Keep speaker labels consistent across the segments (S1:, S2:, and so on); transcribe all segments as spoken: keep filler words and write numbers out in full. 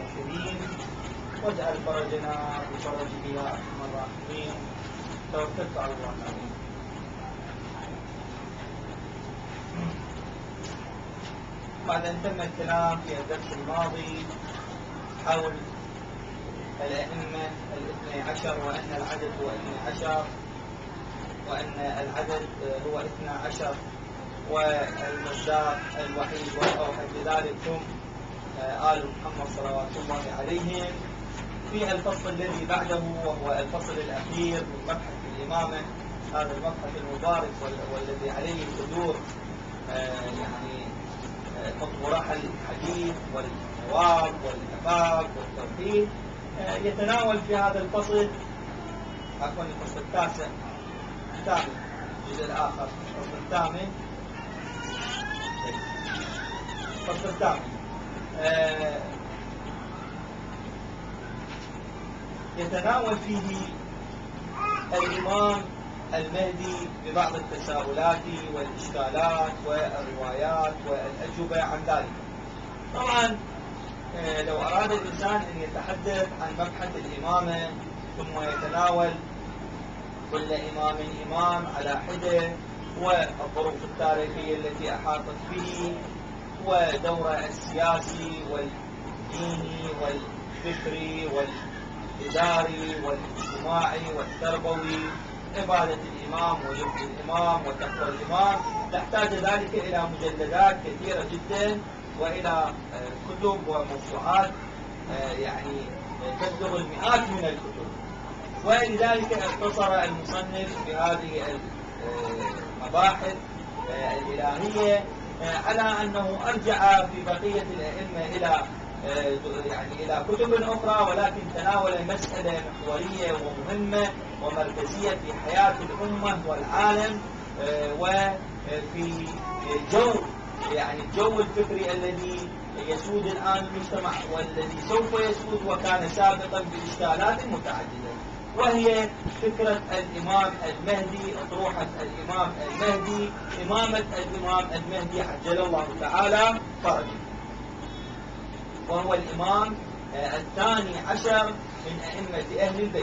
S1: الراشدين واجعل فرجنا بفرجه يا ارحم الراحمين. توكلت على الله العظيم. بعد ان تم الكلام في الدرس الماضي حول الأئمة الاثني عشر وأن العدد هو اثني عشر وأن العدد هو اثني عشر والمصداق الوحيد والأوحد بذلك هم آل محمد صلوات الله عليهم. في الفصل الذي بعده وهو الفصل الأخير من مبحث الإمامة، هذا المبحث المبارك والذي عليه تدور يعني مطروح الحديث والجواب والكفاف والتوحيد. يتناول في هذا الفصل عفوا الفصل التاسع الثامن الجزء الآخر الفصل الثامن الفصل الثامن يتناول فيه الإمام المهدي ببعض التساؤلات والإشكالات والروايات والأجوبة عن ذلك. طبعا لو أراد الإنسان أن يتحدث عن مبحث الإمامة ثم يتناول كل إمام إمام على حدة والظروف التاريخية التي أحاطت به ودوره السياسي والديني والفكري والإداري والاجتماعي والتربوي، عبادة الإمام ويبقى الإمام وتقوى الإمام، تحتاج ذلك إلى مجلدات كثيرة جدا وإلى كتب وموسوعات يعني تبلغ المئات من الكتب. ولذلك اقتصر المصنف بهذه المباحث الإلهية على أنه أرجع في بقية الأئمة إلى يعني إلى كتب أخرى، ولكن تناول مسألة محورية ومهمة ومركزية في حياة الأمة والعالم وفي جو يعني الجو الفكري الذي يسود الآن المجتمع والذي سوف يسود وكان سابقا بإشكالات متعددة، وهي فكرة الإمام المهدي، أطروحة الإمام المهدي، إمامة الإمام المهدي عجل الله تعالى فرجه، وهو الإمام الثاني عشر من أئمة أهل البيت.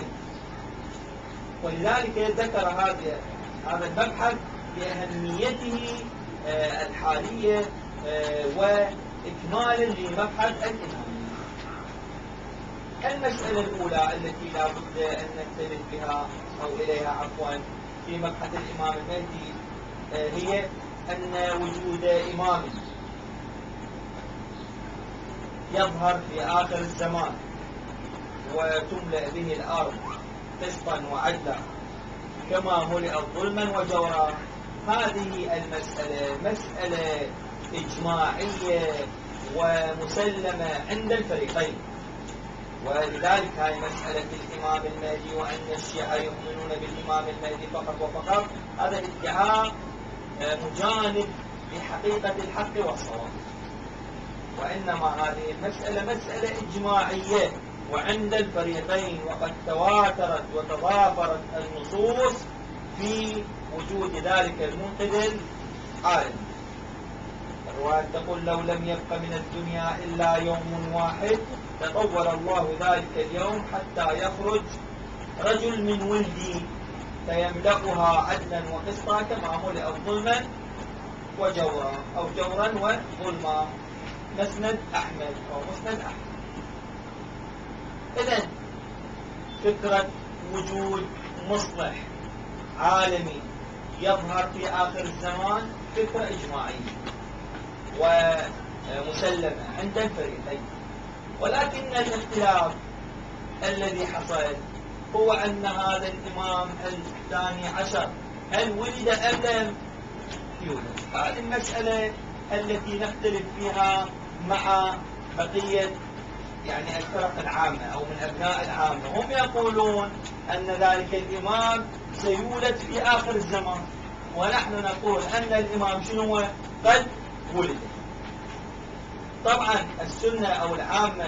S1: ولذلك ذكر هذا هذا المبحث بأهميته الحالية وإكمالا لمبحث الإمامة. المسألة الأولى التي لا بد أن ننتبه بها أو إليها عفوا في مبحث الإمام المهدي هي أن وجود إمام يظهر في آخر الزمان وتملأ به الأرض قسطا وعدلا كما ملئت ظلما وجورا. هذه المسألة مسألة إجماعية ومسلمة عند الفريقين، ولذلك هاي مسألة الإمام المهدي وأن الشيعة يؤمنون بالإمام المهدي فقط وفقط هذا ادعاء مجانب لحقيقة الحق والصواب، وإنما هذه المسألة مسألة إجماعية وعند الفريقين، وقد تواترت وتضافرت النصوص في وجود ذلك المنقذ العالم. الرواية تقول لو لم يبق من الدنيا إلا يوم واحد تطور الله ذلك اليوم حتى يخرج رجل من ولدي فيملأها عدلا وقسطا كما ملئت ظلما وجورا أو جورا وظلما. مسند أحمد أو مسند أحمد. إذن فكرة وجود مصلح عالمي يظهر في آخر الزمان فكرة إجماعية ومسلمة عند الفريقين، ولكن الاختلاف الذي حصل هو أن هذا الإمام الثاني عشر هل ولد أم لم يولد؟ هذه المسألة التي نختلف فيها مع بقية يعني الفرق العامة أو من أبناء العامة. هم يقولون أن ذلك الإمام سيولد في آخر الزمان، ونحن نقول أن الإمام شنو قد ولد. طبعا السنة أو العامة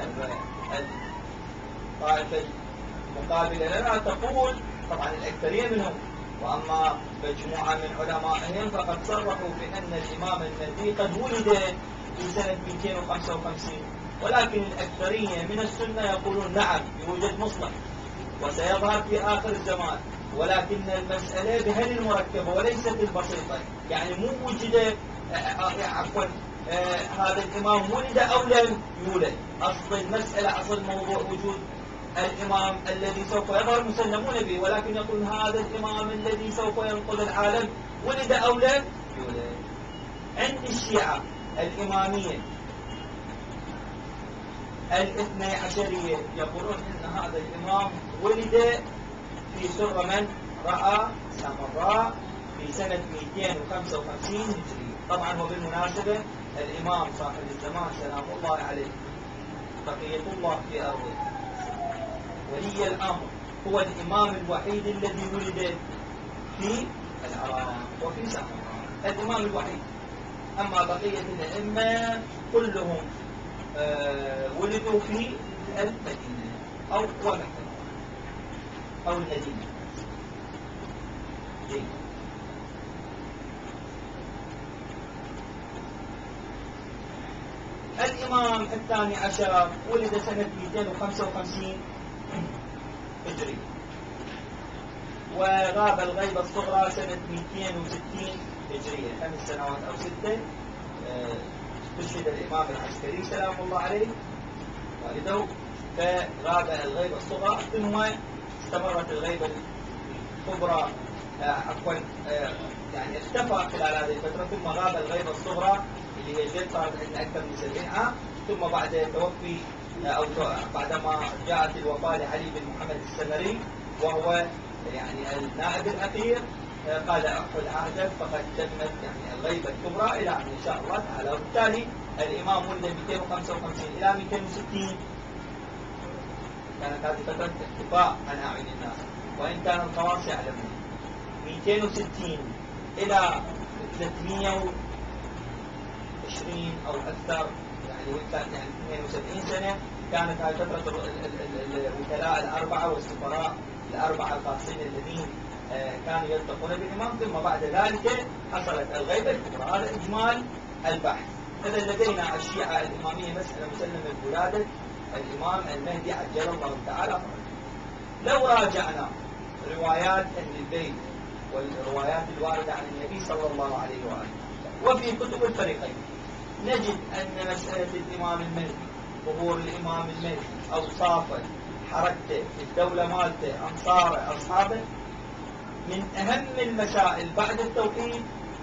S1: الطائفة المقابلة لنا تقول طبعا الأكثرية منهم، وأما مجموعة من علمائهم فقد صرحوا بأن الإمام المهدي قد ولد في سنة مئتين وخمسة وخمسين ولكن الأكثرية من السنة يقولون نعم يوجد مصلح وسيظهر في آخر الزمان، ولكن المسألة بهذه المركبة وليست البسيطة. يعني مو وجد عفوا هذا الإمام ولد أو لم يولد، أصل المسألة أصل موضوع وجود الإمام الذي سوف يظهر مسلمون به، ولكن يقول هذا الإمام الذي سوف ينقذ العالم ولد أو لم يولد. عند الشيعة الإمامية الاثني عشرية يقولون إن هذا الإمام ولد في سر من رأى سامراء في سنة مئتين وخمسة وخمسين هجرية. طبعا وبالمناسبة الإمام صاحب الزمان سلام الله عليه بقية الله في أرضه ولي الأمر هو الإمام الوحيد الذي ولد في العراق وفي سامراء، الإمام الوحيد. أما بقية الأئمة كلهم آه ولدوا في المدينة أو ومكة أو المدينة. الإمام الثاني عشر ولد سنة مئتين وخمسة وخمسين هجري، وغاب الغيبة الصغرى سنة مئتين وستين هجرية، خمس سنوات أو ستة. استشهد الإمام العسكري سلام الله عليه والده، فغاب الغيبة الصغرى، ثم استمرت الغيبة الكبرى عفوا يعني اختفى خلال هذه الفترة، ثم غاب الغيبة الصغرى اللي هي جد صارت عندنا أكثر من سبعين عام، ثم بعد توفي أو بعدما جاءت الوفاة لعلي بن محمد السمري وهو يعني النائب الأخير قال أحو العهد فقد تمت يعني الغيبة الكبرى إلى إن شاء الله تعالى. وبالتالي الإمام ولد مئتين وخمسة وخمسين إلى مئتين وستين، كانت هذه فترة اختفاء عن أعين الناس وإن كان الخواص يعلمون. مئتين وستين إلى ثلاثمئة وعشرين أو أكثر يعني يعني اثنين وسبعين سنة كانت هذه فترة الوكلاء الأربعة والسفراء الأربعة الخاصين الذين كانوا يلتقون بالإمام، ثم بعد ذلك حصلت الغيبة الكبرى. هذا إجمال البحث. إذا لدينا الشيعة الإمامية مسألة مسلمة بولادة الإمام المهدي عجل الله تعالى فرجه. لو راجعنا روايات أهل البيت والروايات الواردة عن النبي صلى الله عليه وآله وفي كتب الفريقين نجد أن مسألة الإمام المهدي، ظهور الإمام المهدي، أوصافه، حركته، الدولة مالته، أنصاره، أصحابه، من أهم المسائل بعد التوحيد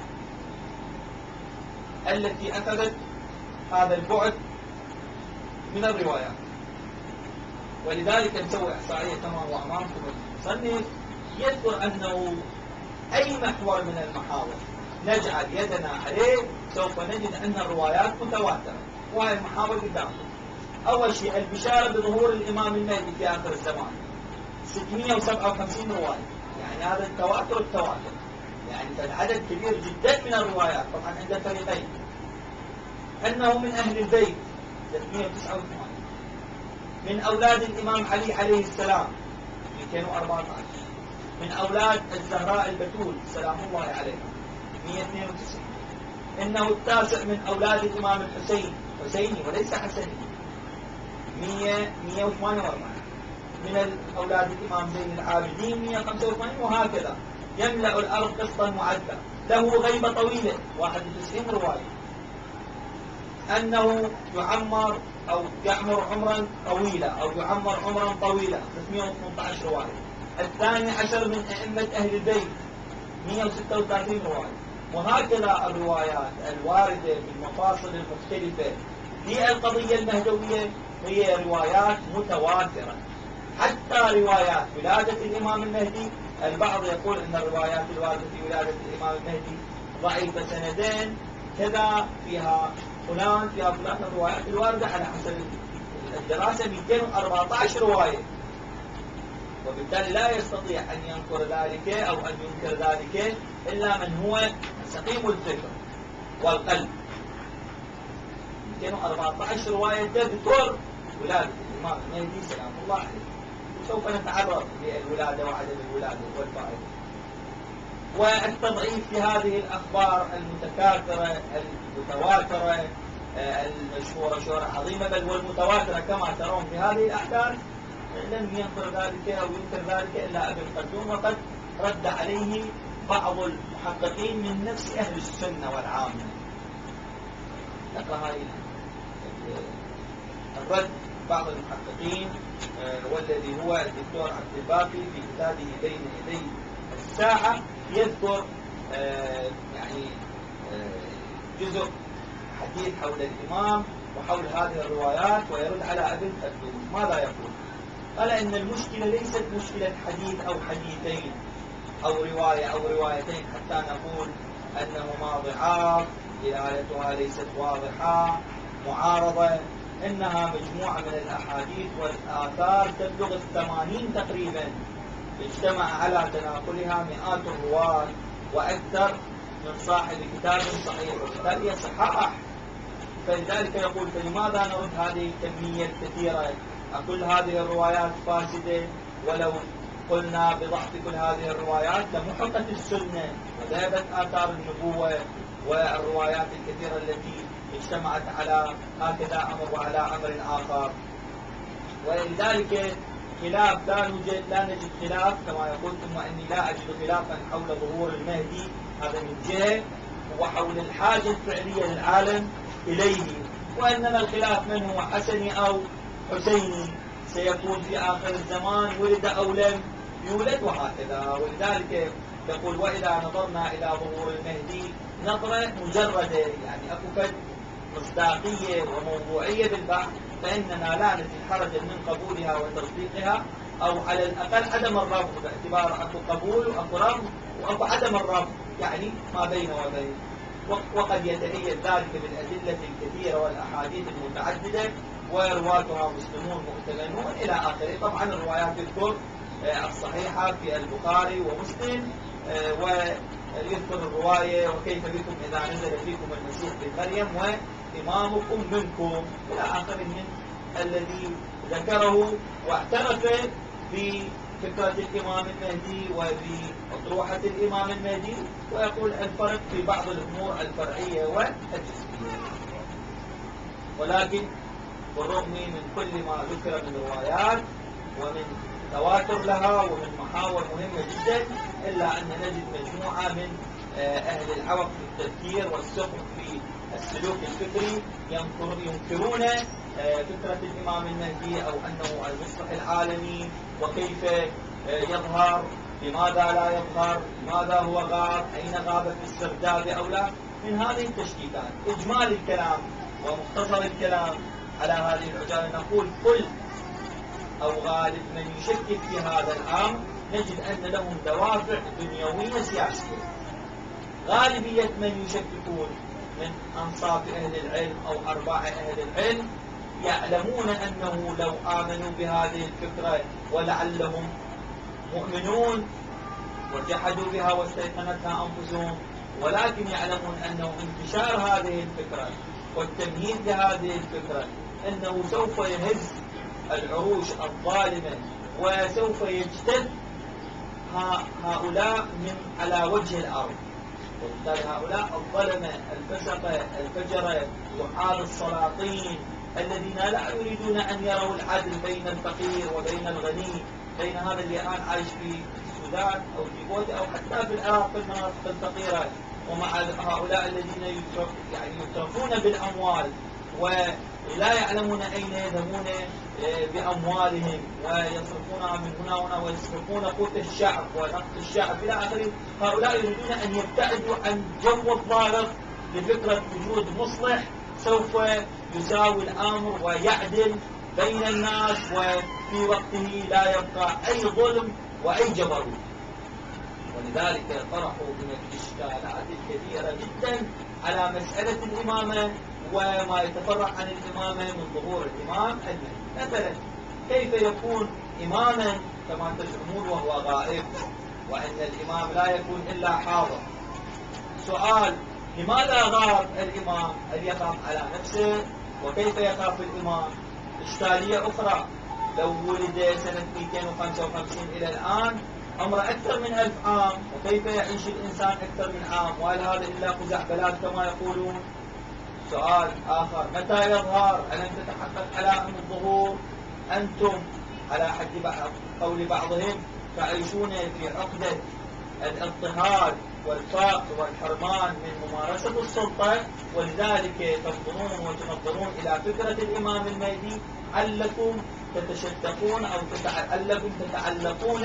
S1: التي أخذت هذا البعد من الروايات. ولذلك نسوي إحصائية كما هو أمامكم المصنف يذكر أنه أي محور من المحاور نجعل يدنا عليه سوف نجد أن الروايات متواترة، وهي المحاور قدامكم. أول شيء البشارة بظهور الإمام المهدي في آخر الزمان ستمئة وسبعة وخمسين رواية، يعني هذا التواتر التواتر يعني فالعدد كبير جدا من الروايات. طبعا عند الفريقين أنه من أهل البيت ثلاثمئة وتسعة وثمانين، من أولاد الإمام علي عليه السلام مئتين وأربعة عشر، من أولاد الزهراء البتول سلام الله عليها مئة واثنين وتسعين، إنه التاسع من أولاد الإمام الحسين حسيني وليس حسني مئة وثمانية وأربعين، من أولاد الإمام زين العابدين مئة وخمسة وثمانين، وهكذا يملأ الأرض قسطا معدا. له غيبة طويلة واحد وتسعين رواية، أنه يعمر أو يعمر عمرا طويلا أو يعمر عمرا طويلا ثلاثمئة وثمانية عشر رواية. الثاني عشر من أئمة أهل البيت مئة وستة وثلاثين رواية. وهكذا الروايات الواردة بالمفاصل المختلفة في القضية المهدوية هي روايات متواترة. حتى روايات ولادة الإمام المهدي البعض يقول أن الروايات الواردة في ولادة الإمام المهدي ضعيفة سندين كذا، فيها فلان فيها فلان. الروايات الواردة على حسب الدراسة مئتين وأربعة عشر رواية، وبالتالي لا يستطيع أن ينكر ذلك أو أن ينكر ذلك إلا من هو سقيم الفكر والقلب. مئتين وأربعة عشر رواية تذكر ولادة الإمام المهدي سلام الله عليه، وسوف نتعرض للولادة وعدم الولادة والفائدة والتضعيف في هذه الأخبار المتكاثرة المتواترة المشهورة شهرة عظيمة بل والمتواترة كما ترون في هذه الأحداث، لم ينكر ذلك أو ينكر ذلك إلا ابن خلدون، وقد رد عليه بعض المحققين من نفس أهل السنة والعامة. نقرأ هاي الرد بعض المحققين، والذي هو الدكتور عبد الباقي في كتابه بين يدي الساعة يذكر يعني جزء حديث حول الإمام وحول هذه الروايات ويرد على ابن خلدون. ماذا يقول؟ قال إن المشكلة ليست مشكلة حديث أو حديثين أو رواية أو روايتين حتى نقول أنهما ضعاف، دلالتها ليست واضحة، معارضة، إنها مجموعة من الأحاديث والآثار تبلغ الثمانين تقريبا، اجتمع على تناقلها مئات الرواة وأكثر من صاحب كتاب صحيح، وبالتالي صحاح. فلذلك يقول فلماذا نرد هذه الكمية الكثيرة؟ كل هذه الروايات فاسدة، ولو قلنا بضعف كل هذه الروايات لمحقت السنة وذهبت آثار النبوة والروايات الكثيرة التي اجتمعت على هكذا أمر وعلى أمر آخر. ولذلك خلاف لا نوجد لا نجد خلاف كما يقول، ثم أني لا أجد خلافا حول ظهور المهدي، هذا من جهة، وحول الحاجة الفعلية للعالم إليه، وأنما الخلاف من هو حسني أو حسيني، سيكون في آخر الزمان ولد أو لم يولد وهكذا. ولذلك يقول وإذا نظرنا إلى ظهور المهدي نظرة مجردة، يعني أكو فد مصداقية وموضوعية بالبحث، فإننا لا نجد حرجا من قبولها وتصديقها، أو على الأقل عدم الرفض، باعتبار أكو قبول وأكو رفض وأكو عدم الرفض، يعني ما بين وبين. وقد يتأيد ذلك بالأدلة الكثيرة والأحاديث المتعددة ورواتها مسلمون مؤتمنون إلى آخره. طبعا الروايات تذكر الصحيحة في البخاري ومسلم، ويذكر الرواية وكيف بكم إذا نزل فيكم المسيح بن مريم وإمامكم منكم إلى آخره من الذي ذكره واعترف بفكرة الإمام المهدي وبأطروحة الإمام المهدي، ويقول الفرق في بعض الأمور الفرعية والجزئية. ولكن بالرغم من كل ما ذكر من روايات ومن تواتر لها ومن محاور مهمة جدا، إلا أن نجد مجموعة من أهل العوق في التفكير والسقف في السلوك الفكري ينكرون فكرة الإمام المهدي أو أنه المصلح العالمي، وكيف يظهر، لماذا لا يظهر، لماذا هو غاب، أين غاب في السرداب أو لا، من هذه التشكيكات. إجمال الكلام ومختصر الكلام على هذه العجالة نقول كل أو غالب من يشكك في هذا الأمر نجد أن لهم دوافع دنيوية سياسية. غالبية من يشككون من أنصاف أهل العلم أو أرباع أهل العلم يعلمون أنه لو آمنوا بهذه الفكرة ولعلهم مؤمنون وجحدوا بها واستيقنتها أنفسهم، ولكن يعلمون أنه انتشار هذه الفكرة والتمهيد لهذه الفكرة أنه سوف يهز العروش الظالمة وسوف يجتث هؤلاء من على وجه الأرض. وبالتالي هؤلاء الظلمة الفسقة الفجرة دعاة السلاطين الذين لا يريدون أن يروا العدل بين الفقير وبين الغني، بين هذا اللي الآن عايش في السودان أو في بوتي أو حتى في العراق في المناطق الفقيرة، ومع هؤلاء الذين يترف يعني يترفون بالأموال ولا يعلمون أين يذهبون بأموالهم ويصرفونها من هنا وهنا ويصرفون قوت الشعب ونقص الشعب إلى آخره. هؤلاء يريدون أن يبتعدوا عن جو الضارب لفكرة وجود مصلح سوف يساوي الأمر ويعدل بين الناس، وفي وقته لا يبقى أي ظلم وأي جبروت. ولذلك طرحوا من الإشكالات الكثيرة جدا على مسألة الإمامة وما يتفرع عن الإمامة من ظهور الإمام المهدي. مثلا كيف يكون إماما كما تزعمون وهو غائب، وأن الإمام لا يكون إلا حاضر؟ سؤال: لماذا غاب الإمام؟ هل يخاف على نفسه؟ وكيف يخاف الإمام؟ إشكالية أخرى: لو ولد سنة مئتين وخمسة وخمسين إلى الآن عمره أكثر من ألف عام، وكيف يعيش الإنسان أكثر من عام؟ وهل هذا إلا خزعبلات كما يقولون؟ سؤال آخر: متى يظهر؟ ألم تتحقق علامة الظهور؟ أنتم على حد قول بعضهم تعيشون في عقدة الاضطهاد والفقر والحرمان من ممارسة السلطة، ولذلك تنظرون وتنظرون إلى فكرة الإمام المهدي، علكم تتشتقون أو علكم تتعلقون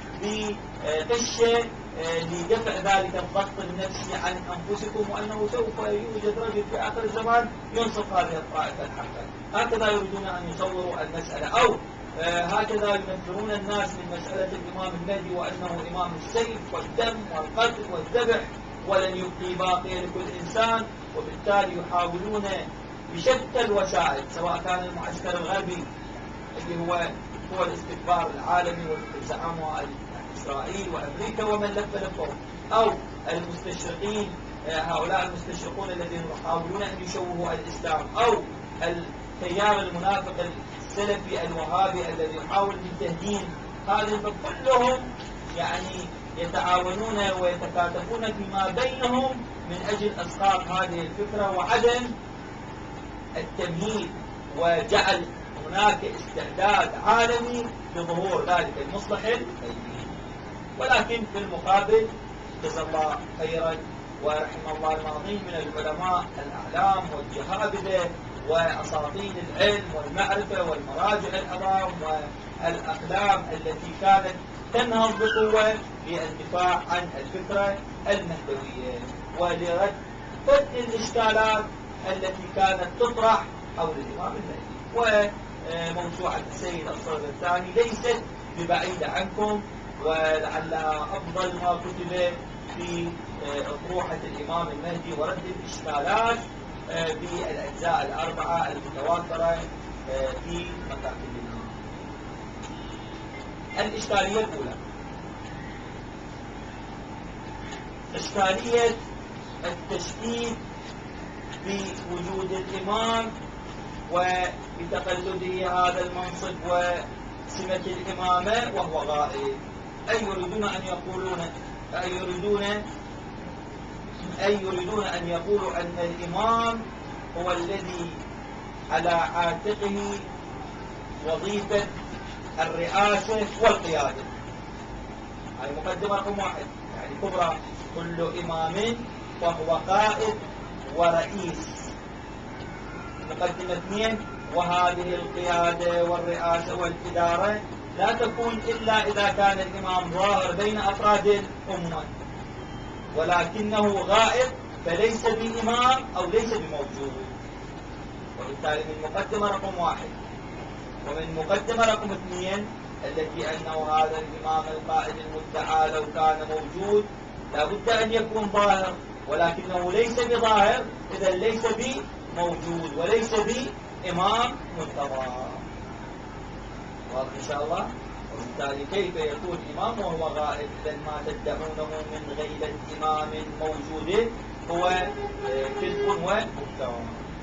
S1: بقشة لدفع ذلك الضغط النفسي عن أنفسكم، وأنه سوف يوجد رجل في آخر الزمان ينصف هذه الطائفة الحقة. هكذا يريدون أن يصوروا المسألة، أو هكذا ينفرون الناس من مسألة الإمام المهدي، وأنه إمام السيف والدم والقتل والذبح ولن يبقي باقي لكل إنسان، وبالتالي يحاولون بشتى الوسائل، سواء كان المعسكر الغربي اللي هو هو الاستكبار العالمي والزعامة إسرائيل وأمريكا ومن لف لفهم، أو المستشرقين، هؤلاء المستشرقون الذين يحاولون أن يشوهوا الإسلام، أو التيار المنافق السلفي الوهابي الذي يحاول من تهديم هذا، كلهم يعني يتعاونون ويتكاتفون فيما بينهم من أجل إسقاط هذه الفكرة وعدم التمهيد وجعل هناك استعداد عالمي لظهور ذلك المصلح المهدي. ولكن في المقابل جزا الله خيرا ورحم الله الماضين من العلماء الأعلام والجهابذة وأساطين العلم والمعرفة والمراجع العظام والأقلام التي كانت تنهض بقوة للدفاع عن الفكرة المهدوية ولرد كل الإشكالات التي كانت تطرح حول الإمام المهدي. وموسوعة السيد الصدر الثاني ليست ببعيدة عنكم، ولعلها أفضل ما كتب في أطروحة الإمام المهدي ورد الإشكالات بالأجزاء الأربعة المتواترة في مكاتب الإمام. الإشكالية الأولى إشكالية التشكيك بوجود الإمام وبتقلده هذا المنصب وسمة الإمامة وهو غائب. أي يريدون أن يقولون أي يريدون أي يريدون أن يقولوا أن الإمام هو الذي على عاتقه وظيفة الرئاسة والقيادة. هذه مقدمة رقم واحد يعني كبرى. كل إمام وهو قائد ورئيس. مقدمة اثنين: وهذه القيادة والرئاسة والإدارة لا تكون إلا إذا كان الإمام ظاهر بين أفراد الأمة، ولكنه غائب فليس بإمام أو ليس بموجود. وبالتالي من مقدمة رقم واحد ومن مقدمة رقم اثنين التي أنه هذا الإمام القائد المدعى لو كان موجود لا بد أن يكون ظاهر، ولكنه ليس بظاهر، إذا ليس بموجود وليس بإمام منتظر. واضح إن شاء الله؟ وبالتالي كيف يكون إمام وهو غائب؟ إذا ما تدعونه من غيبة إمام موجود هو كذب ومفترى.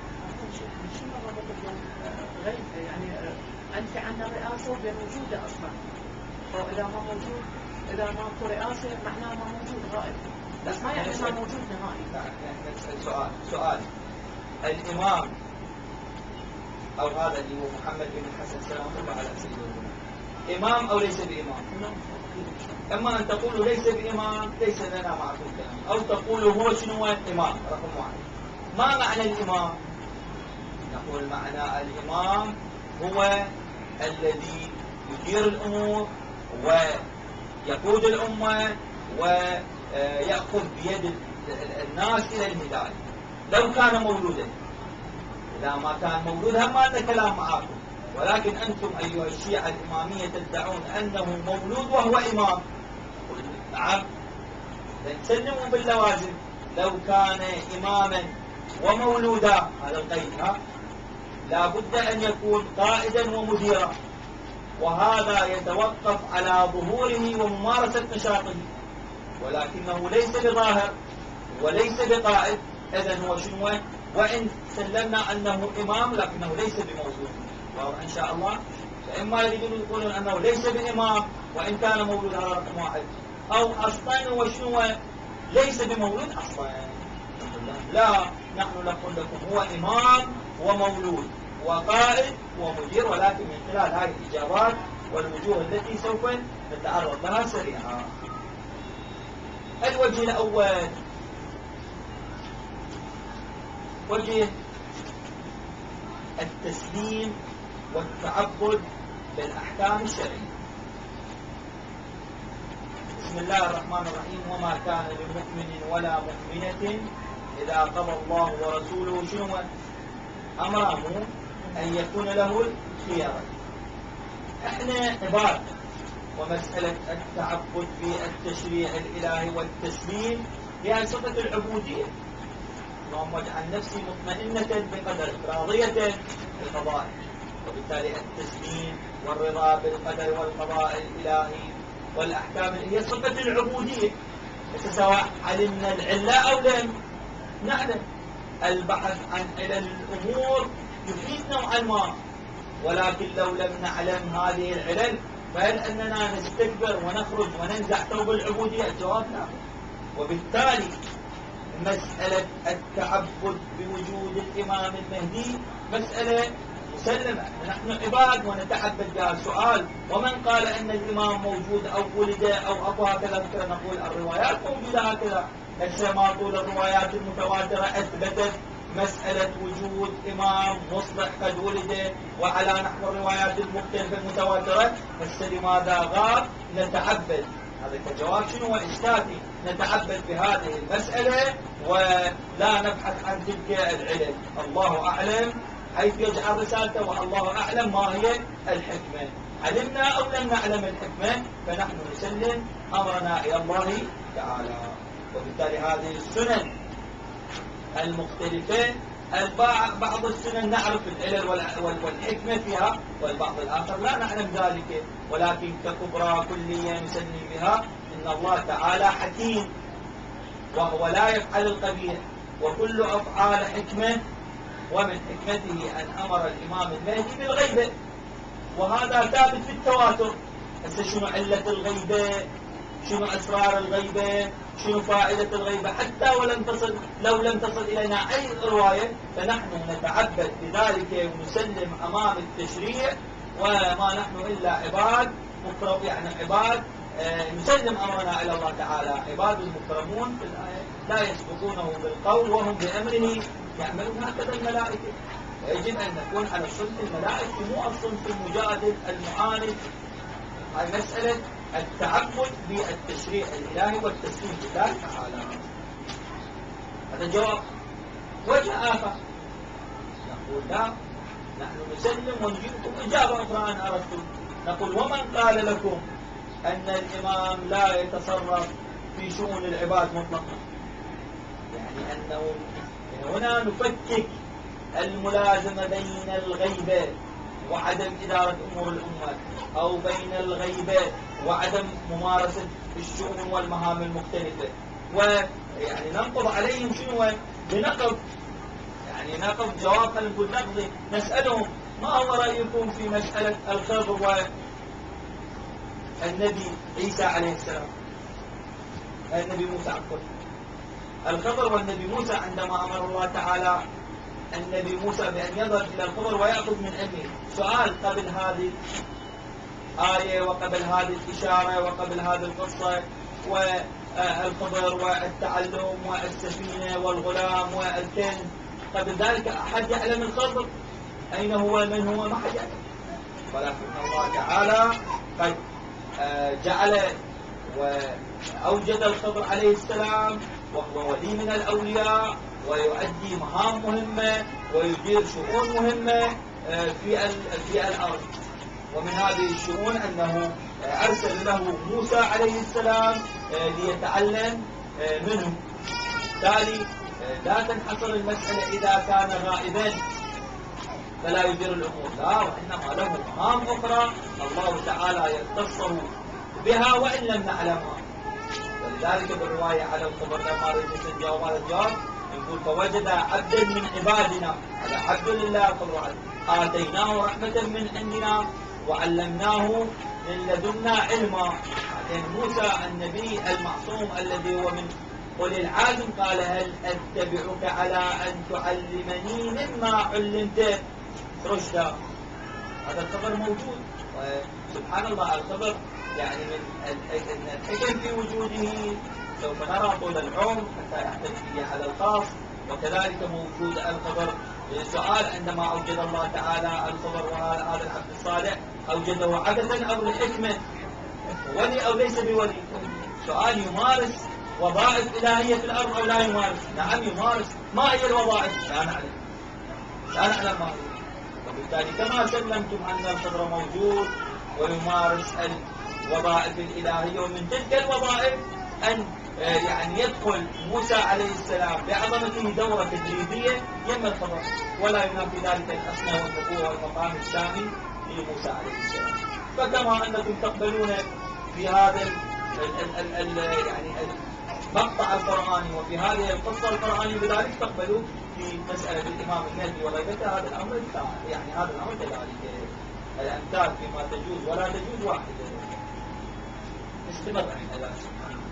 S2: غيب يعني أنت عن الرئاسة موجودة أصلا، وإذا ما موجود إذا ما رئاسة معناه ما موجود غائب، بس ما يعني ما موجود نهائي.
S1: لا يعني نسأل سؤال سؤال الإمام أو هذا اللي هو محمد بن الحسن سلام الله على سيدنا إمام أو ليس بإمام؟ أما أن تقولوا ليس بإمام ليس لنا معكم كلام، أو تقولوا هو شنو إمام رقم واحد. ما معنى الإمام؟ نقول معنى الإمام هو الذي يدير الأمور ويقود الأمة ويأخذ بيد الناس إلى الهداية لو كان مولودا. إذا ما كان مولودا ما لنا كلام معكم، ولكن أنتم أيها الشيعة الإمامية تدعون أنه مولود وهو إمام. نعم، سلموا باللوازم. لو كان إماما ومولودا هذا القيد ها لا بد أن يكون قائدا ومديرا، وهذا يتوقف على ظهوره وممارسة نشاطه، ولكنه ليس بظاهر وليس بقائد. إذن هو شنو؟ وإن سلمنا أنه إمام لكنه ليس بموجود. وإن شاء الله فإما يريدون يقولون أنه ليس بإمام وإن كان مولود على رقم واحد، أو أصلا هو شنو؟ ليس بمولود أصلا. نقول لهم لا، نحن نقول لكم هو إمام ومولود وقائد ومدير، ولكن من خلال هذه الإجابات والوجوه التي سوف نتعرض لها سريعا. الوجه الأول وجه التسليم والتعبد بالأحكام الشرعية. بسم الله الرحمن الرحيم. وما كان لمؤمن ولا مؤمنة إذا قضى الله ورسوله شنو أمره أن يكون له الخيار. احنا عباد، ومسألة التعبد في التشريع الإلهي والتسليم هي صفة العبودية. اللهم اجعل نفسي مطمئنة بقدرك راضية بالقضاء، وبالتالي التسليم والرضا بالقدر والقضاء الإلهي والأحكام هي صفة العبودية. سواء علمنا العلة أو لم نعلم، البحث عن علل الأمور يفيد نوعا ما، ولكن لو لم نعلم هذه العلل فهل أننا نستكبر ونخرج وننزع ثوب العبودية؟ الجواب لا. وبالتالي مسألة التعبد بوجود الإمام المهدي مسألة مسلمة، نحن عباد ونتعبد بها. سؤال: ومن قال أن الإمام موجود أو ولد أو أبو هكذا؟ نقول الروايات موجودة هكذا، كما طول الروايات المتواترة أثبتت مسألة وجود إمام مصلح قد ولد، وعلى نحو الروايات المختلفة المتواترة. بس لماذا غاب؟ نتعبد. هذا كجواب شنو هو إشكالي، نتعبد بهذه المسألة ولا نبحث عن تلك العلل. الله أعلم حيث يجعل رسالته، والله أعلم ما هي الحكمة. علمنا أو لم نعلم الحكمة فنحن نسلم أمرنا إلى الله تعالى. وبالتالي هذه السنن المختلفة، بعض السنن نعرف العلل والحكمة فيها، والبعض الآخر لا نعلم ذلك، ولكن ككبرى كلية نسلم بها. إن الله تعالى حكيم وهو لا يفعل القبيح، وكل أفعال حكمة، ومن حكمته أن أمر الإمام المهدي بالغيبة، وهذا ثابت في التواتر. هسه شنو علة الغيبة؟ شنو أسرار الغيبة؟ شنو فائدة الغيبة؟ حتى ولم تصل لو لم تصل إلينا أي رواية فنحن نتعبد بذلك ونسلم أمام التشريع، وما نحن إلا عباد مكرم، يعني عباد آه نسلم أمرنا إلى الله تعالى. عباد المكرمون في الآية لا يسبقونه بالقول وهم بأمره يعملون، هكذا الملائكة. ويجب أن نكون على صنف الملائكة، مو الصنف المجادل المعاند. هذه مسألة التعبد بالتشريع الإلهي والتسليم لله تعالى. هذا جواب. وجه آخر نقول لا، نحن نسلم ونجيبكم إجابة أخرى أن أردتم. نقول: ومن قال لكم أن الإمام لا يتصرف في شؤون العباد مطلقا؟ يعني أنه هنا نفكك الملازمة بين الغيبة وعدم إدارة أمور الأمة، أو بين الغيبة وعدم ممارسة الشؤون والمهام المختلفة، ويعني ننقض عليهم شنو؟ بنقض، يعني نقض جواب. خلينا نقول نقضي، نسألهم: ما هو رأيكم في مسألة الخضر والنبي عيسى عليه السلام، النبي موسى عفوا، الخضر والنبي موسى، عندما أمر الله تعالى النبي موسى بأن يذهب إلى الخضر ويأخذ من علمه. سؤال: قبل هذه آية وقبل هذه الإشارة وقبل هذه القصة والخضر والتعلم والسفينة والغلام والكنز، قبل ذلك أحد يعلم الخضر أين هو من هو؟ ما حد يعلم. ولكن الله تعالى قد جعل وأوجد الخضر عليه السلام وهو ولي من الأولياء، ويؤدي مهام مهمة ويدير شؤون مهمة في في الأرض. ومن هذه الشؤون أنه أرسل له موسى عليه السلام ليتعلم منه. بالتالي لا تنحصر المسألة إذا كان غائبا فلا يدير الأمور، لا، وإنما له مهام أخرى الله تعالى يختصه بها وإن لم نعلمها. ولذلك بالرواية على الخبر لما رجل نجاوب هذا الجواب نقول: فوجد عبدا من عبادنا، هذا عبد لله قل آتيناه رحمة من عندنا وعلمناه من لدنا علما. يعني موسى النبي المعصوم الذي هو من وللعالم قال هل أتبعك على أن تعلمني مما علمت رشدا. هذا الخبر موجود، وسبحان الله الخبر يعني من الحكم في وجوده سوف نرى طول العمر حتى يحتج به على الخاص. وكذلك موجود الخبر السؤال عندما أوجد الله تعالى الخبر وهذا العبد الصالح أوجده عبثا أو لحكمة، ولي أو ليس بولي. سؤال يمارس وظائف إلهية في الأرض أو لا يمارس؟ نعم يمارس. ما هي الوظائف؟ لا نعلم، لا نعلم ما هي. وبالتالي كما سلمتم أن الخبر موجود ويمارس الوظائف الإلهية، ومن تلك الوظائف أن يعني يدخل موسى عليه السلام بعظمته دورة تدريبية يم الخبر، ولا ينافي ذلك الأسمى والنبوة والمقام السامي لموسى عليه السلام. فكما أنكم تقبلون في هذا ال ال ال يعني المقطع القرآني وفي هذه القصة القرآنية بذلك تقبلوا في مسألة الإمام المهدي وغيبته هذا الأمر يعني هذا الأمر كذلك الأمثال فيما تجوز ولا تجوز واحدة استمر عند الله سبحانه.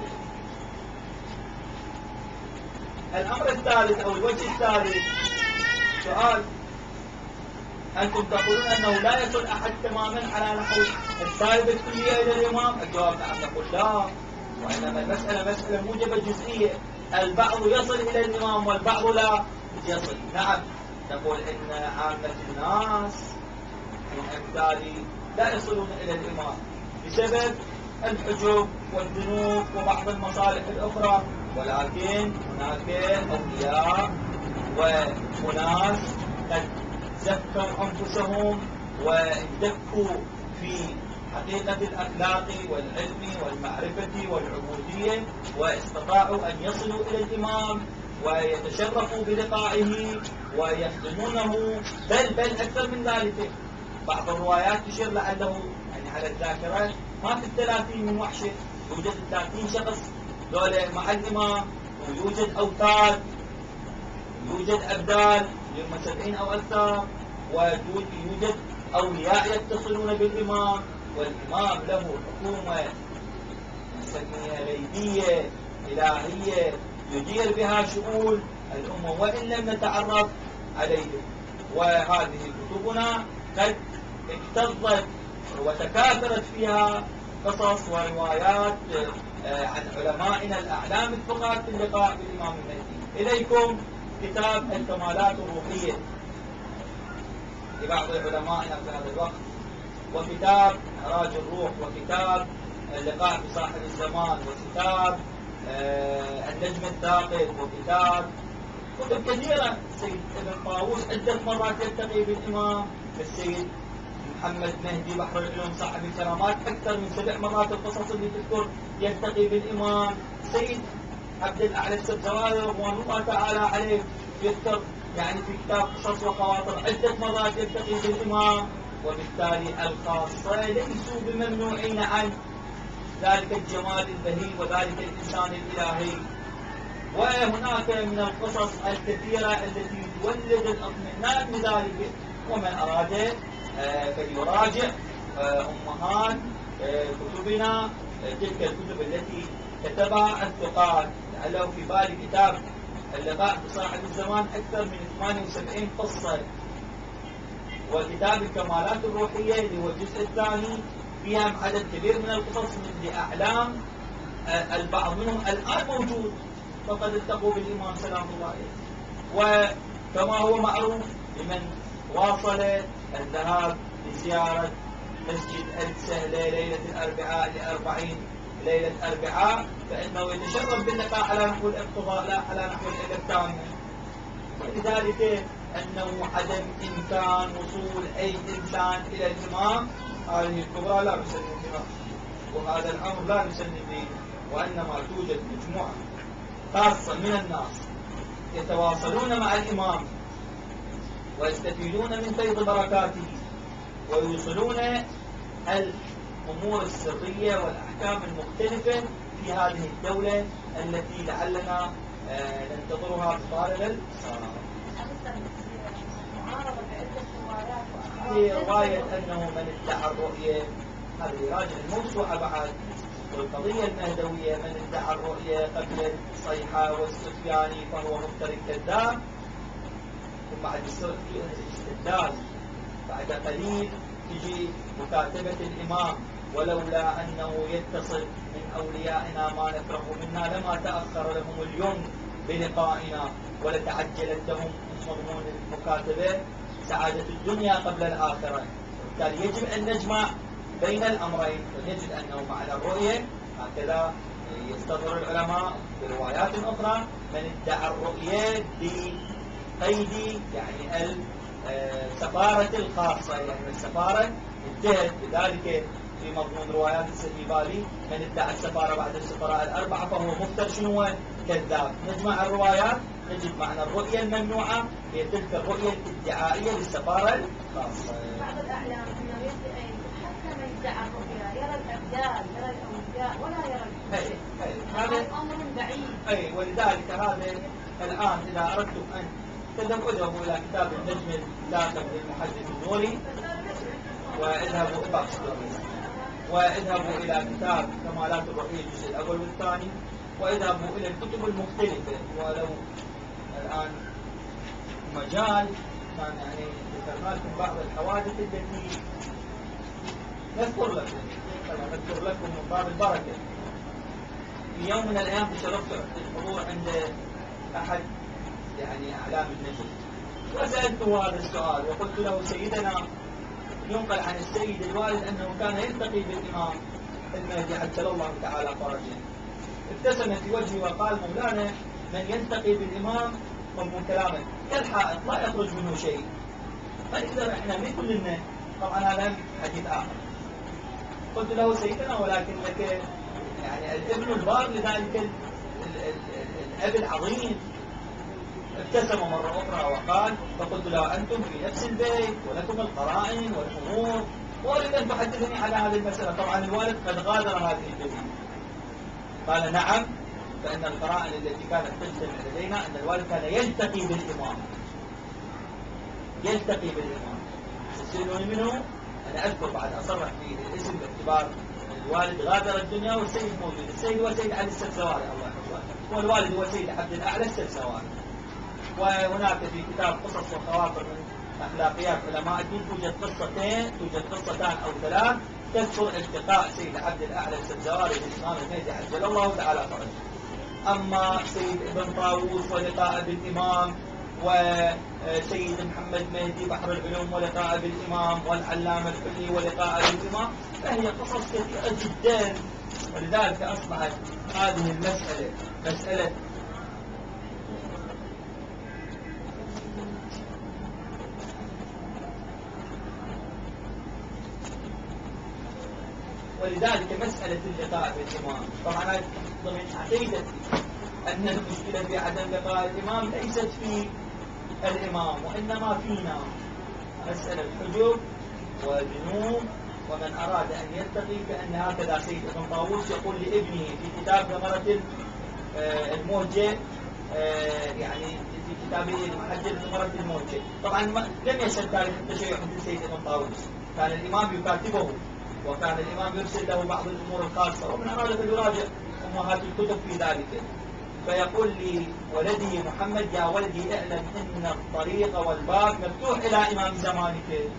S1: الأمر الثالث أو الوجه الثالث سؤال أنتم تقولون أنه لا يصل أحد تماما على نحو السالب الكلية إلى الإمام. الجواب نعم، نقول لا، وإنما المسألة مسألة موجبة جزئية، البعض يصل إلى الإمام والبعض لا يصل. نعم نقول إن عامة الناس من أمثالي لا يصلون إلى الإمام بسبب الحجب والذنوب وبعض المصالح الأخرى، ولكن هناك أولياء وناس قد زكوا أنفسهم وازدكوا في حقيقة الأخلاق والعلم والمعرفة والعبودية، واستطاعوا أن يصلوا إلى الإمام ويتشرفوا بلقائه ويخدمونه، بل بل أكثر من ذلك. بعض الروايات تشير لعله يعني على الذاكرة ما في الثلاثين من وحشة، يوجد الثلاثين شخص دولة مع الإمام، ويوجد أوتاد، يوجد أبدال هم سبعين أو أكثر، ويوجد أولياء يتصلون بالإمام، والإمام له حكومة نسميها غيبية إلهية يدير بها شؤون الأمة وإن لم نتعرف عليهم. وهذه كتبنا قد اكتظت وتكاثرت فيها قصص وروايات عن علمائنا الأعلام الثقات في اللقاء بالإمام المهدي. إليكم كتاب الكمالات الروحية لبعض علمائنا في هذا الوقت، وكتاب معراج الروح، وكتاب اللقاء بصاحب الزمان، وكتاب آه النجم الثاقب، وكتاب كتب كثيرة. السيد ابن طاووس عدة مرات يلتقي بالإمام، السيد محمد مهدي بحر العلوم صاحب الكرامات أكثر من سبع مرات القصص اللي تذكر يلتقي بالإمام. السيد عبد الأعلى السبزواري رضوان الله تعالى عليه يذكر يعني في كتاب قصص وخواطر عدة مرات يلتقي بالإمام. وبالتالي الخاصة ليسوا بممنوعين عن ذلك الجمال البهي وذلك الإنسان الإلهي. وهناك من القصص الكثيرة التي تولد الاطمئنان بذلك، ومن أراد فليراجع أمهات كتبنا تلك الكتب التي كتبها الثقات. لعله في بالي كتاب اللقاء بصاحب الزمان أكثر من ثمانية وسبعين قصة، وكتاب الكمالات الروحية اللي هو الجزء الثاني فيها عدد كبير من القصص مثل أعلام البعض منهم الآن موجود فقد التقوا بالإمام سلام الله عليه. وكما هو معروف لمن واصل الذهاب لزيارة مسجد السهلة ليلة الأربعاء لأربعين ليلة أربعاء فإنه يتشرف باللقاء على نحو الاقتضاء لا على نحو الإلكتام. ولذلك أنه عدم إمكان وصول أي إنسان إلى الإمام هذه الكبرى لا نسلم بها، وهذا الأمر لا نسلم به، وإنما توجد مجموعة خاصة من الناس يتواصلون مع الإمام ويستفيدون من فيض بركاته ويوصلون الأمور السرية والأحكام المختلفة في هذه الدولة التي لعلنا ننتظرها بطارئ الصلاة. هذه رواية أنه من ادعى الرؤية، هذه راجع الموسوعة بعد والقضية المهدوية من ادعى الرؤية قبل الصيحة والسفياني فهو مفتري كذاب. وبعد الاستدلال بعد قليل تجي مكاتبة الإمام ولولا أنه يتصل من أوليائنا ما نفرح منا لما تأخر لهم اليوم بلقائنا ولتعجلت لهم مضمون المكاتبة سعادة الدنيا قبل الآخرة. وبالتالي يجب أن نجمع بين الأمرين ونجد أنه معنى الرؤية هكذا يستظهر العلماء بروايات أخرى من ادعى الرؤية بقيد يعني السفارة الخاصة، يعني السفارة انتهت بذلك في مضمون روايات السهيبالي من ادعى السفارة بعد السفراء الأربعة فهو مفتر شنو كذاب. نجمع الروايات نجد معنى الرؤية الممنوعة هي تلك الرؤية الادعائية للسفارة الخاصة.
S3: بعض الأعلام أنه يدعي حتى من ادعى الرؤيا يرى الأبدال يرى الأولياء ولا يرى الأولياء. هذا أمر بعيد. أي
S1: ولذلك هذا الآن إذا أردتم أن تذهبوا إلى كتاب النجم اللاثم للمحدث النوري واذهبوا واذهبوا إلى كتاب كمالات الرؤية الجزء الأول والثاني واذهبوا إلى الكتب المختلفة. ولو الآن مجال كان يعني ذكرنا لكم بعض الحوادث التي نذكر لكم نذكر لكم من باب البركة. في يوم من الأيام تشرفت الحضور عند أحد يعني أعلام النجم وسألته هذا السؤال وقلت له سيدنا ينقل عن السيد الوالد أنه كان يلتقي بالإمام المهدي عجل الله تعالى فرجه. ابتسم في وجهه وقال مولانا من يلتقي بالإمام ومن كلامه كالحائط لا يخرج منه شيء. فإذا احنا من كلنا طبعا هذا حديث آخر. قلت له سيدنا ولكن لك يعني الابن البار لذلك الأب العظيم. ابتسم مرة أخرى وقال فقلت له أنتم في نفس البيت ولكم القرائن والأمور وأريد أن تحدثني على هذه المسألة. طبعا الوالد قد غادر هذه الدنيا. قال نعم فإن القرائن التي كانت تجتمع لدينا أن الوالد كان يلتقي بالإمام يلتقي بالإمام. تسألوني منه أنا أذكر بعد أصرح في الاسم باعتبار الوالد غادر الدنيا والسيد موجود. السيد هو سيد علي السبزواري الله يحفظه والوالد هو سيد عبد الأعلى السبزواري. وهناك في كتاب قصص وخواطر من أخلاقيات علماء الدين توجد قصتين توجد قصتان أو ثلاث تذكر التقاء سيد عبد الأعلى السبزواري بالإمام المهدي عجل الله تعالى فرجه. أما سيد ابن طاووس ولقاء بالإمام وسيد محمد مهدي بحر العلوم ولقاء بالإمام والعلامة الحلي ولقاء بالإمام فهي قصص كثيرة جدا. ولذلك أصبحت هذه المسألة مسألة ولذلك مسألة اللقاء بالإمام طبعا ضمن عقيدتي أن المشكلة في عدم لقاء الإمام ليست في الإمام وإنما فينا. مسألة حجب وذنوب ومن أراد أن يلتقي كأن هكذا سيد ابن طاووس يقول لابنه في كتاب ثمرة الموجة يعني في كتابه المحجر ثمرة الموجة. طبعا لم يشهد تاريخ التشيع مثل سيد ابن طاووس. كان الإمام يكاتبه وكان الإمام يرسل له بعض الأمور الخاصة ومن أراد أن يراجع أمهات الكتب في ذلك. فيقول لي ولدي محمد يا ولدي اعلم أن الطريق والباب مفتوح إلى إمام زمانك.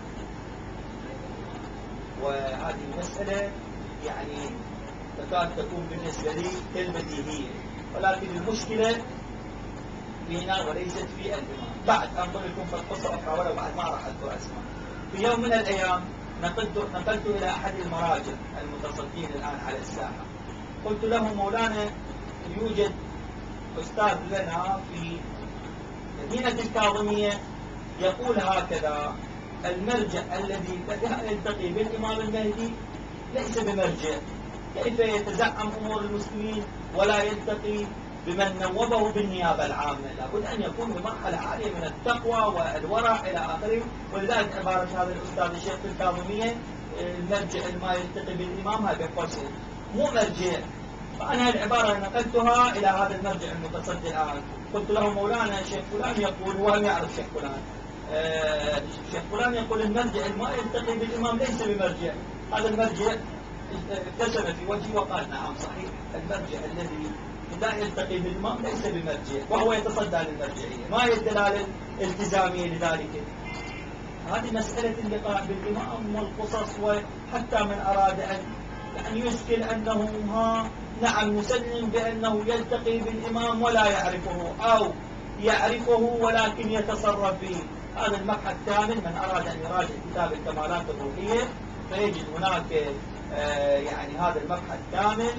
S1: وهذه المسألة يعني تكاد تكون بالنسبة لي كالبديهية ولكن المشكلة فينا وليست في الإمام. بعد أنظر لكم في القصة أخرى ولو بعد ما راح أذكر أسماء. في يوم من الأيام نقلت, نقلت إلى أحد المراجع المتصدين الآن على الساحة. قلت له مولانا يوجد أستاذ لنا في مدينة الكاظمية يقول هكذا المرجع الذي يلتقي بالإمام المهدي ليس بمرجع. كيف يتزعم أمور المسلمين ولا يلتقي بمن نوبه بالنيابة العامة؟ لابد أن يكون بمرحلة عالية من التقوى والورع إلى آخره. ولذلك عبارة هذا الأستاذ الشيخ في الكاظمية المرجع ما يلتقي بالإمام هذا قوسين مو مرجع. فأنا العبارة نقلتها إلى هذا المرجع المتصدي الآن. قلت له مولانا الشيخ فلان يقول وهم يعرف الشيخ فلان الشيخ فلان يقول المرجع ما يلتقي بالإمام ليس بمرجع. هذا المرجع ابتسم في وجهي وقال نعم صحيح، المرجع الذي لا يلتقي بالإمام ليس بمرجع، وهو يتصدى للمرجعية، ما هي الدلالة الالتزامية لذلك؟ هذه مسألة اللقاء بالإمام والقصص، وحتى من أراد أن يعني يشكل أنه ها نعم نسلم بأنه يلتقي بالإمام ولا يعرفه، أو يعرفه ولكن يتصرف به. هذا المبحث كامل، من أراد أن يراجع كتاب الكمالات الروحية فيجد هناك آه يعني هذا المبحث كامل،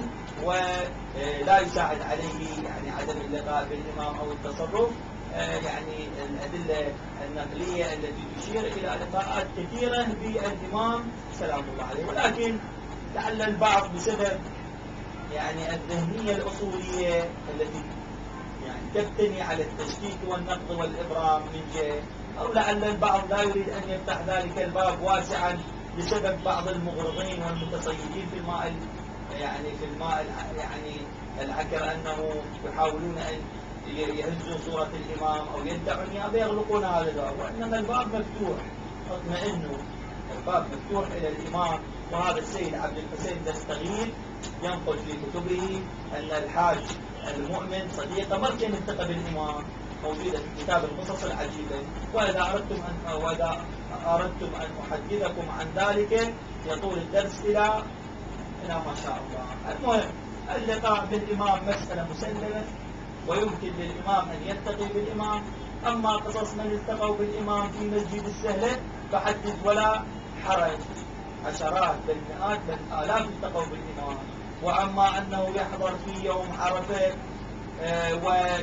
S1: ولا يساعد عليه يعني عدم اللقاء بالإمام أو التصرف. آه يعني الأدلة النقلية التي تشير إلى لقاءات كثيرة بالإمام سلام الله عليه، ولكن لعل البعض بسبب يعني الذهنية الأصولية التي يعني تبتني على التشكيك والنقد والإبرام من جهة، أو لعل البعض لا يريد أن يفتح ذلك الباب واسعا بسبب بعض المغرضين والمتصيدين في الماء يعني في الماء يعني العكر، أنه يحاولون أن يهزوا صورة الإمام أو يدعوا النيابة يغلقون هذا الباب، وإنما الباب مفتوح. اطمئنوا، الباب مفتوح إلى الإمام. وهذا السيد عبد الحسين دستغير ينقل في كتبه أن الحاج المؤمن صديقه مرة التقى بالإمام، موجودة في كتاب القصص العجيبة. وإذا أردتم أن وإذا أردتم أن أحدثكم عن ذلك يطول الدرس إلى إلى ما شاء الله. المهم اللقاء بالإمام مسألة مسلمة، ويمكن للإمام أن يلتقي بالإمام. أما قصص من التقوا بالإمام في مسجد السهلة فحدث ولا حرج، عشرات بل مئات بل آلاف التقوا بالإمام. وأما أنه يحضر في يوم عرفة آه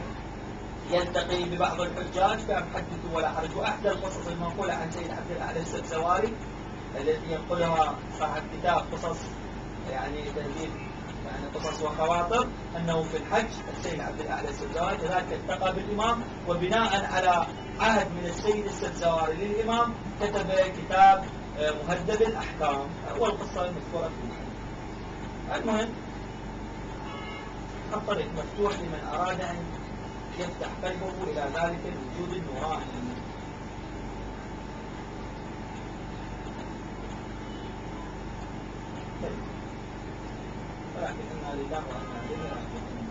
S1: ويلتقي ببعض الحجاج فحدث ولا حرج. وأحدى القصص المنقولة عن سيد عبد الأعلى السبزواري التي ينقلها صاحب كتاب قصص يعني تهذيب يعني قصص وخواطر، أنه في الحج السيد عبد الأعلى السبزواري كذلك التقى بالإمام، وبناء على عهد من السيد السبزواري للإمام كتب كتاب مهذب الأحكام، والقصة المذكورة في الحديث. المهم الطريق مفتوح لمن أراد أن يفتح قلبه إلى ذلك الوجود النوراني. ولكن إنا لله وإنا إليه راجعون.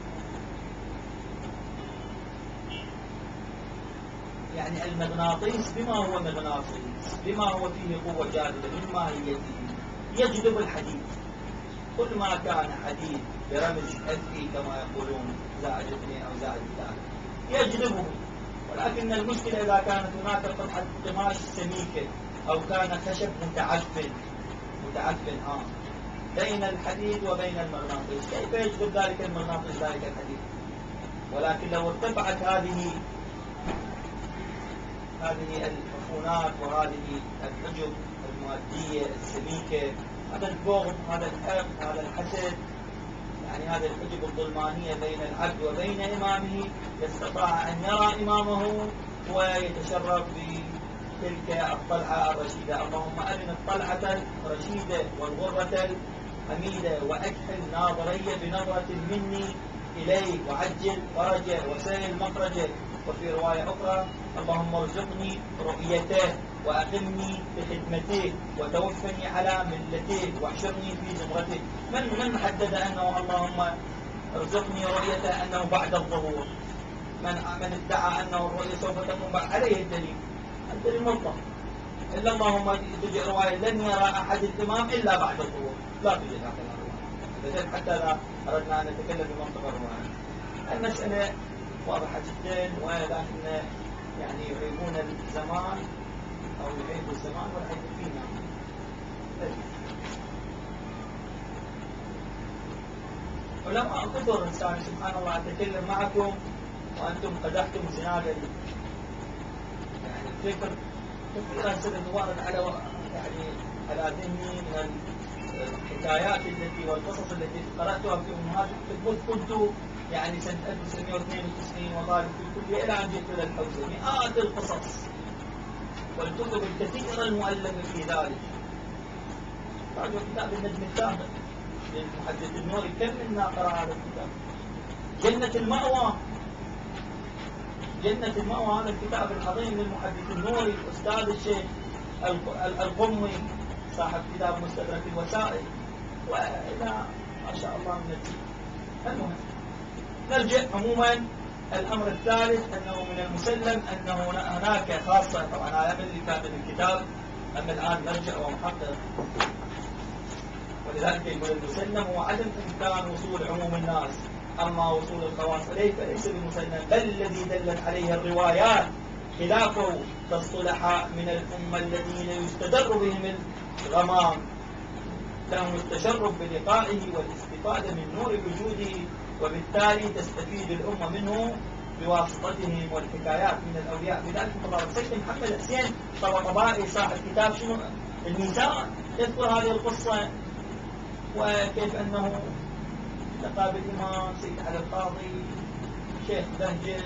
S1: يعني المغناطيس بما هو مغناطيس، بما هو فيه قوة جاذبة من ماهيته يجذب الحديد. كل ما كان حديد برمز أثري كما يقولون زائد اثنين أو زائد ثلاثة يجذبه. ولكن المشكلة إذا كانت هناك قطعة قماش سميكة أو كان خشب متعفن متعفن آه بين الحديد وبين المغناطيس، كيف يجذب ذلك المغناطيس ذلك الحديد؟ ولكن لو ارتفعت هذه هذه العفونات وهذه الحجب المادية السميكة، هذا البغض، هذا الحقد، هذا الحسد، يعني هذه الحجب الظلمانية بين العبد وبين إمامه، يستطيع أن يرى إمامه ويتشرف بتلك الطلعة الرشيدة. اللهم أرنا الطلعة الرشيدة والغرة الحميدة وأكحل ناظري بنظرة مني إليك وعجل فرجه وسهل مخرجه. وفي رواية أخرى اللهم ارزقني رؤيته وأقمني بخدمته وتوفني على ملته واحشرني في زمرته. من من حدد أنه اللهم ارزقني رؤيته أنه بعد الظهور؟ من من ادعى أنه الرؤية سوف تكون بعد؟ عليه الدليل، الدليل مطلق. إلا اللهم تجي رواية لن يرى أحد الإمام إلا بعد الظهور، لا توجد هكذا رواية، حتى لا أردنا أن نتكلم بمنطق الرواية. المسألة واضحة جدا، ولكن يعني يحبون الزمان أو يحب الزمان والحب فينا. علماء كثر إنسان سبحان الله أتكلم معكم وأنتم قدحتم زناد يعني الفكر كثيرا سبب وارد على يعني على ذهني من الحكايات التي والقصص التي قرأتها في أمهات الكتب. كنت يعني سنة ألف وتسعمائة واثنين وتسعين وطالب في الكلية إلى أن جئت إلى الحوزة، مئات القصص والكتب الكثيرة المؤلفة في ذلك. راجعوا كتاب النجم الثامن للمحدث النوري، كم منا قرأ هذا الكتاب؟ جنة المأوى، جنة المأوى، هذا الكتاب العظيم للمحدث النوري أستاذ الشيخ القمي صاحب كتاب مستدرك الوسائل. وإلى ما شاء الله من الجيل. المهم نرجع عموما. الأمر الثالث أنه من المسلم أنه هناك خاصة، طبعا هذا من اللي كان من الكتاب، أما الآن نرجع ومحقق، ولذلك يقول المسلم هو عدم إمكان وصول عموم الناس، أما وصول الخواص إليه فليس بمسلم، بل الذي دلت عليه الروايات خلافه كالصلحاء من الأمة الذين يستدر بهم الغمام، لهم التشرف بلقائه والاستفادة من نور وجوده، وبالتالي تستفيد الأمة منه بواسطتهم، والحكايات من الأولياء. بذلك طبعا سيد محمد حسين طبطبائي صاحب كتاب شنو الميزان يذكر هذه القصة، وكيف أنه لقى بالإمام سيد علي القاضي شيخ بهجة،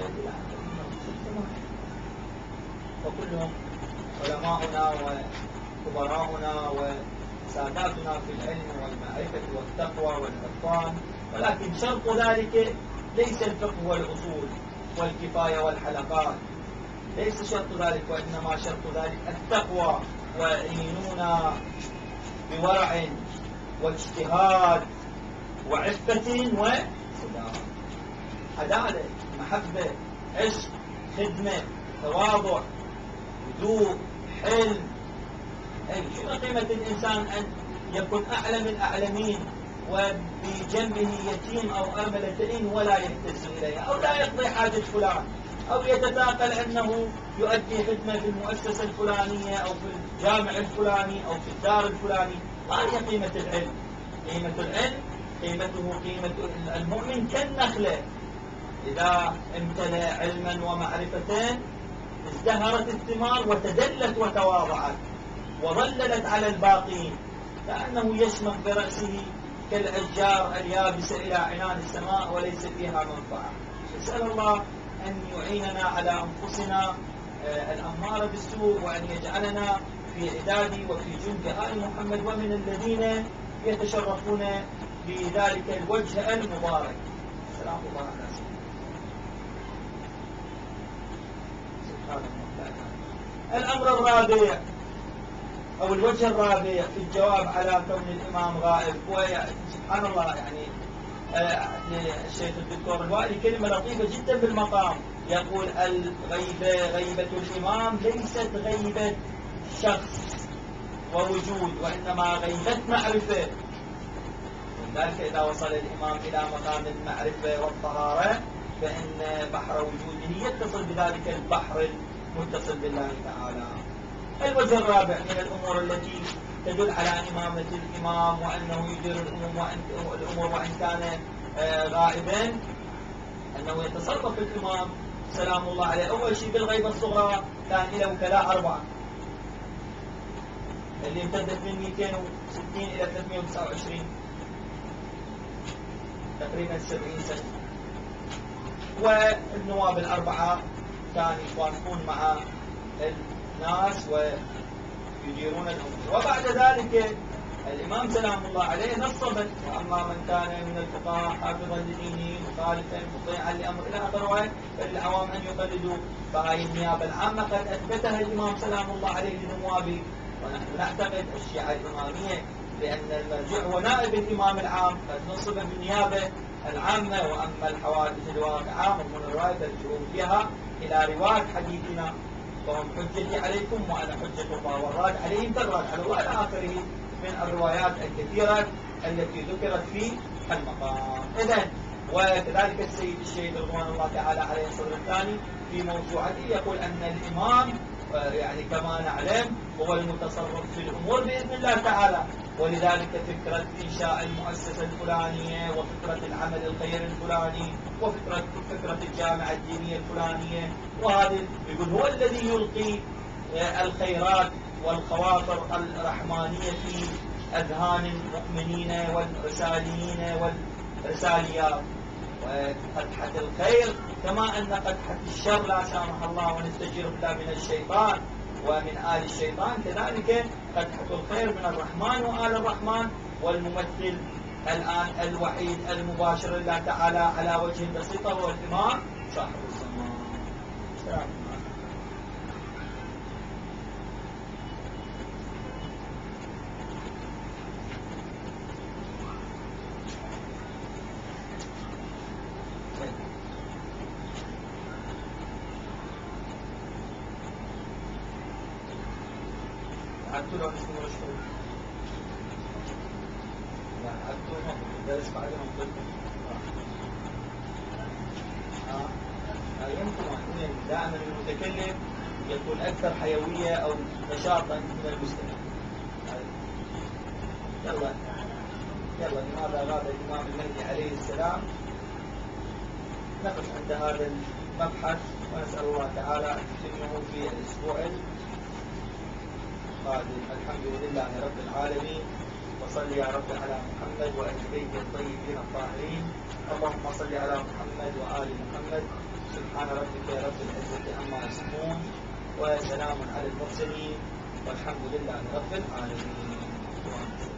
S1: وكلهم علماؤنا وكبراؤنا وساداتنا في العلم والمعرفة والتقوى والعرفان، ولكن شرط ذلك ليس الفقه والأصول والكفاية والحلقات، ليس شرط ذلك، وإنما شرط ذلك التقوى، ويعينونا بورع واجتهاد وعفة وصداقة، عدالة، محبة، عشق، خدمة، تواضع، هدوء، حلم. أي شنو قيمة الإنسان أن يكون أعلم الأعلمين وبجنبه يتيم أو أرملتين ولا يهتز إليها، أو لا يقضي حاجة فلان، أو يتثاقل أنه يؤدي خدمة في المؤسسة الفلانية أو في الجامع الفلاني أو في الدار الفلاني؟ ما هي قيمة العلم؟ قيمة العلم قيمته قيمة المؤمن كالنخلة، إذا امتلأ علما ومعرفة ازدهرت الثمار وتدلت وتواضعت وظللت على الباقين، كأنه يشمخ برأسه كالأشجار اليابسة إلى عنان السماء وليس فيها منفعة. نسأل الله أن يعيننا على أنفسنا الأمارة بالسوء، وأن يجعلنا في عداد وفي جند آل محمد ومن الذين يتشرفون بذلك الوجه المبارك. سلام الله على سيدنا. الأمر الرابع أو الوجه الرابع في الجواب على كون الإمام غائب، سبحان الله يعني آه الشيخ الدكتور الوائلي كلمة لطيفة جدا بالمقام، يقول الغيبة غيبة الإمام ليست غيبة شخص ووجود، وإنما غيبة معرفة. ولذلك إذا وصل الإمام إلى مقام المعرفة والطهارة فإن بحر وجوده يتصل بذلك البحر المتصل بالله تعالى. الوجه الرابع من الأمور التي تدل على إمامة الإمام وأنه يدير الأمور وإن كان غائبا، أنه يتصرف الإمام سلام الله عليه. أول شيء بالغيبة الصغرى كان له وكلاء أربعة، اللي امتدت من مئتين وستين إلى ثلاثمئة وتسعة وعشرين، تقريبا سبعين سنة. والنواب الأربعة كانوا يتوافقون مع الناس ويديرون الأمور. وبعد ذلك الإمام سلام الله عليه نصب، وأما من كان من الفقهاء حافظا لدينه مخالفا مطيعا لأمر إلى آخره فالعوام أن يقلدوا. فهذه النيابة العامة قد أثبتها الإمام سلام الله عليه لنوابه، ونحن نعتقد الشيعة الإمامية لأن المرجع هو نائب الإمام العام قد نصب بالنيابة العامة. وأما الحوادث الواقعة من الرواية ترجعون فيها إلى رواية حديثنا، فهم حجتي عليكم وأنا حجة الله، والراد عليهم كالراد على الله إلى آخره من الروايات الكثيرة التي ذكرت في المقام. إذن وكذلك السيد الشهيد رضوان الله تعالى عليه الصدر الثاني في موسوعته يقول أن الإمام يعني كما نعلم هو المتصرف في الأمور بإذن الله تعالى، ولذلك فكرة إنشاء المؤسسة الفلانية وفكرة العمل الخيري الفلاني وفكرة فكرة الجامعة الدينية الفلانية، وهذا يقول هو الذي يلقي الخيرات والخواطر الرحمانية في أذهان المؤمنين والرساليين والرساليات. وفتحة الخير كما أن فتحة الشر لا سامح الله ونستجير بالله من الشيطان ومن آل الشيطان، كذلك فتحة الخير من الرحمن وآل الرحمن. والممثل الآن الوحيد المباشر لله تعالى على وجه البسيطة هو الإمام صاحب الزمان. عدتوا لو نسمع شوي. لا عدتوا ما بدرس بعد ما قلتكم. اه يمكن دائما المتكلم يكون أكثر حيوية أو نشاطا من المستمع. يلا يلا لماذا غاب الإمام المهدي عليه السلام؟ نقف عند هذا المبحث ونسأل الله تعالى أن يتمه في الأسبوع القادم. الحمد لله رب العالمين، وصل يا رب على محمد وآل بيته الطيبين الطاهرين. اللهم صل على محمد وآل محمد. سبحان ربك رب العزة عما يصفون وسلام على المرسلين والحمد لله رب العالمين.